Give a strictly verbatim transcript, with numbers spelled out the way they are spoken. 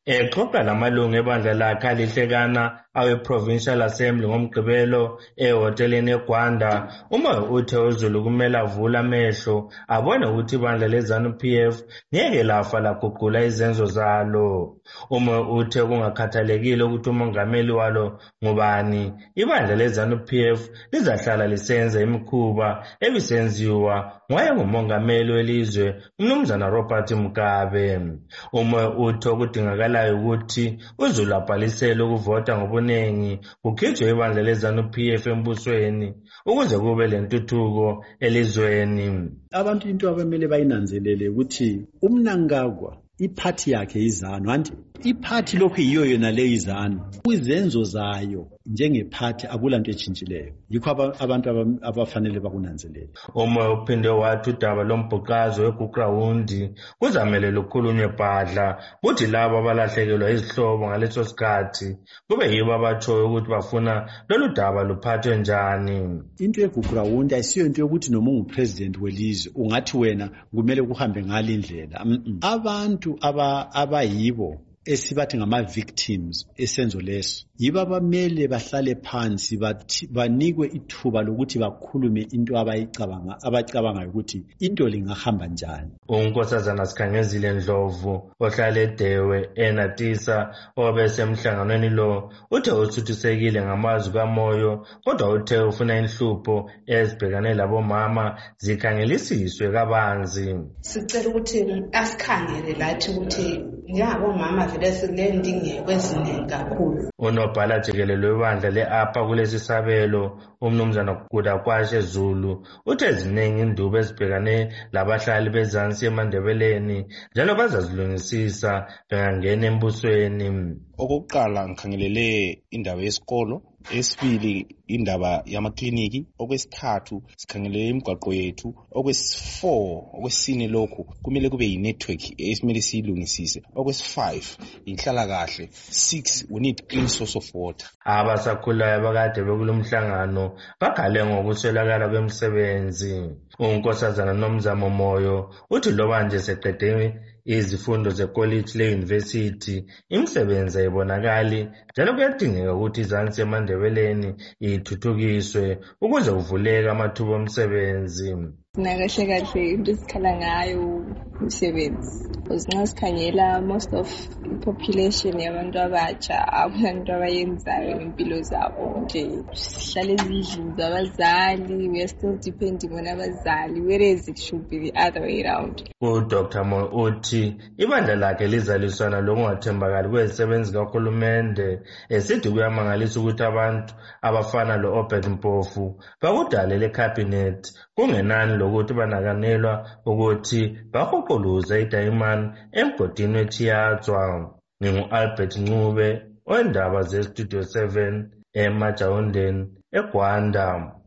Exoxa lamalungu ebandla lakhe alihlekana awe-Provincial Assembly ngomgqibelo ehoteleni eGwanda, uMoyo uthe uZulu kumele avule amehlo abone ukuthi ibandla le-ZANU-P F ngeke lafa laguqula izenzo zalo. uMoyo uthe kungakhathalekile ukuthi umongameli walo ngubani, ibandla le-ZANU-P F lizahlala lisenza imikhuba ebisenziwa ngowayengumongameli welizwe uMnumzana Robert Mugabe. uMoyo uthe okudingakalayo ukuthi uZulu abhalisele ukuvota ngobuningi kukhitshwe ibandla le-ZANU-P F embusweni ukuze kube lentuthuko elizweni. Abantu into abamele bayinanzelele ukuthi uMnangagwa iphathi yakhe izanu anti iphathi lokhu yiyo yona le izanu kwizenzo zayo njengephathi akulanto etshintshileyo yikho abantu abafanele bakunanzelele. uMoyo uphinde wathi udaba lombhuqazo weGugurawundi kuzamele lukhulunywe bhadla kuthi labo abalahlekelwa izihlobo ngaleso sikhathi kube yibo abatshoyo ukuthi bafuna lolu daba luphathwe njani. Into yeGugurawundi ayisiyo into yokuthi noma ungupresident welizwe ungathi wena kumele kuhambe ngale indlela. Abantu aba abayibo esibathi ngama-victims esenzo leso yibo abamele bahlale phansi banikwe ithuba lokuthi bakhulume into abayicabanga abacabangayo ukuthi into lingahamba njani. uNkosazana Sikhangezile Ndlovu ohlala eDewe eNatisa obesemhlanganweni lo uthe uthuthusekile ngamazwi kaMoyo kodwa uthe ufuna inhlupho ezibhekane labomama zikhangelisiswe kabanzi. Sicela ukuthi asikhangele lathi ukuthi njengabomama vele silenkinga eziningi kakhulu. Unobhala jikelele webandla le-APA kulesi sabelo uMnumzana Gudakwashe Zulu uthe ziningi indubo ezibhekane labahlali bezansi eMandebeleni njalo bazazilungisisa bengangena embusweni. Okokuqala ngikhangelele indaba yesikolo, esibili indaba yamakliniki, okwesithathu sikhangelele imigwaqo yethu, okwesi-four okwesine lokhu kumele kube yi-network esimele siyilungisise, okwesi-five inhlala kahle, six we need clean source of water. Abasakhulayo bakade bekulomhlangano bakhale ngokuswelakala kwemisebenzi. uNkosazana Nomzamo Moyo uthi loba nje seqede izifundo zecollege le-university imisebenzi ayibonakali njalo kuyadingeka ukuthi izansi eMandebeleni ithuthukiswe ukuze kuvuleke amathuba omsebenzi. Nakahle kahle into esikhala ngayo umsebenzi uzinxa sikhangela most of population yabantu abatsha abantu abayenzayo impilo zabo nje sihlale ezindlini zabazali, we are still depending on abazali, whereas it should be the other way around. uDoctor Moyo uthi ibandla lakhe lizaliswana lokungathembakali kwezisebenzi kahulumende esithi kuyamangalisa ukuthi abantu abafana lo-Obed Mpofu bakudalele eCabinet kungenani lokuthi banakanelwa ukuthi bahuquluze idayimani emgodini weThiyadzwa. Ngingu-Albert Ncube, wendaba ze-Studio seven eMajawundeni eGwanda.